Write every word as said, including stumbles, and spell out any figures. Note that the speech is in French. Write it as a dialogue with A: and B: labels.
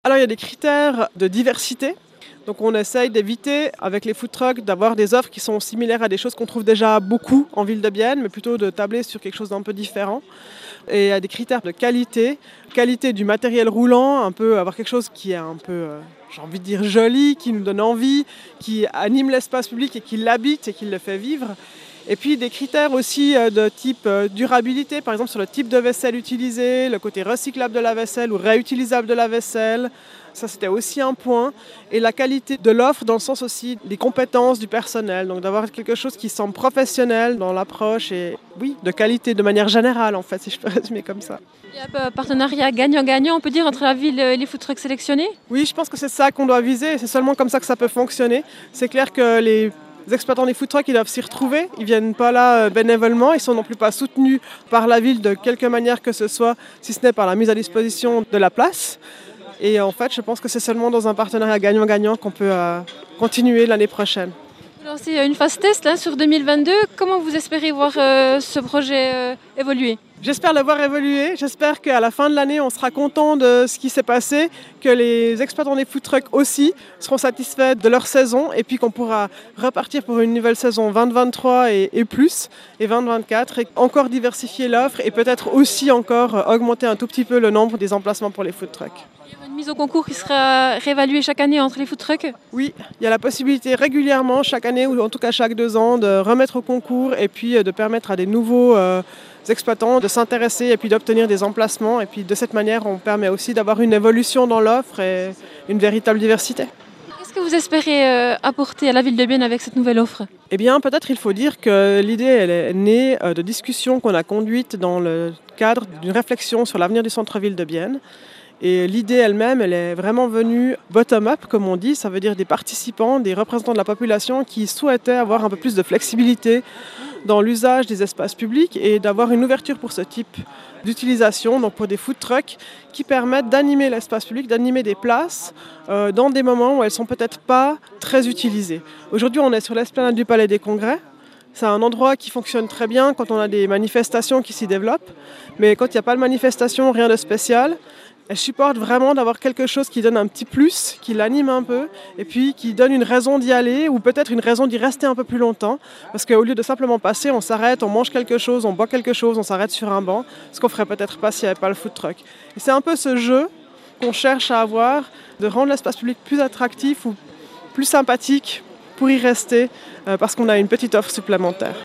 A: Alors il y a des critères de diversité. Donc on essaye d'éviter, avec les food trucks, d'avoir des offres qui sont similaires à des choses qu'on trouve déjà beaucoup en ville de Bienne, mais plutôt de tabler sur quelque chose d'un peu différent. Et il y a des critères de qualité, qualité du matériel roulant, un peu avoir quelque chose qui est un peu, euh, j'ai envie de dire, joli, qui nous donne envie, qui anime l'espace public et qui l'habite et qui le fait vivre. Et puis des critères aussi de type durabilité, par exemple sur le type de vaisselle utilisée, le côté recyclable de la vaisselle ou réutilisable de la vaisselle. Ça, c'était aussi un point. Et la qualité de l'offre dans le sens aussi des compétences du personnel. Donc d'avoir quelque chose qui semble professionnel dans l'approche et oui, de qualité de manière générale en fait, si je peux résumer comme ça.
B: Il y a un partenariat gagnant-gagnant, on peut dire, entre la ville et les food trucks sélectionnés ?
A: Oui, je pense que c'est ça qu'on doit viser. C'est seulement comme ça que ça peut fonctionner. C'est clair que les Les exploitants des food trucks, ils doivent s'y retrouver. Ils ne viennent pas là bénévolement. Ils ne sont non plus pas soutenus par la ville de quelque manière que ce soit, si ce n'est par la mise à disposition de la place. Et en fait, je pense que c'est seulement dans un partenariat gagnant-gagnant qu'on peut euh, continuer l'année prochaine.
B: Vous lancez une phase test là, sur deux mille vingt-deux. Comment vous espérez voir euh, ce projet euh, évoluer ?
A: J'espère le voir évoluer. J'espère qu'à la fin de l'année, on sera content de ce qui s'est passé, que les exploitants des food trucks aussi seront satisfaits de leur saison et puis qu'on pourra repartir pour une nouvelle saison vingt vingt-trois et, et plus, et vingt vingt-quatre, et encore diversifier l'offre et peut-être aussi encore augmenter un tout petit peu le nombre des emplacements pour les food trucks.
B: Il y aura une mise au concours qui sera réévaluée chaque année entre les food trucks ?
A: Oui, il y a la possibilité régulièrement, chaque année ou en tout cas chaque deux ans, de remettre au concours et puis de permettre à des nouveaux euh, exploitants de s'intéresser et puis d'obtenir des emplacements. Et puis de cette manière, on permet aussi d'avoir une évolution dans l'offre et une véritable diversité.
B: Qu'est-ce que vous espérez euh, apporter à la ville de Bienne avec cette nouvelle offre ?
A: Eh bien, peut-être il faut dire que l'idée elle est née de discussions qu'on a conduites dans le cadre d'une réflexion sur l'avenir du centre-ville de Bienne. Et l'idée elle-même, elle est vraiment venue bottom-up, comme on dit. Ça veut dire des participants, des représentants de la population qui souhaitaient avoir un peu plus de flexibilité dans l'usage des espaces publics et d'avoir une ouverture pour ce type d'utilisation, donc pour des food trucks qui permettent d'animer l'espace public, d'animer des places euh, dans des moments où elles ne sont peut-être pas très utilisées. Aujourd'hui, on est sur l'esplanade du Palais des Congrès. C'est un endroit qui fonctionne très bien quand on a des manifestations qui s'y développent. Mais quand il n'y a pas de manifestation, rien de spécial. Elle supporte vraiment d'avoir quelque chose qui donne un petit plus, qui l'anime un peu, et puis qui donne une raison d'y aller, ou peut-être une raison d'y rester un peu plus longtemps. Parce qu'au lieu de simplement passer, on s'arrête, on mange quelque chose, on boit quelque chose, on s'arrête sur un banc, ce qu'on ferait peut-être pas s'il n'y avait pas le food truck. Et c'est un peu ce jeu qu'on cherche à avoir, de rendre l'espace public plus attractif ou plus sympathique pour y rester, parce qu'on a une petite offre supplémentaire.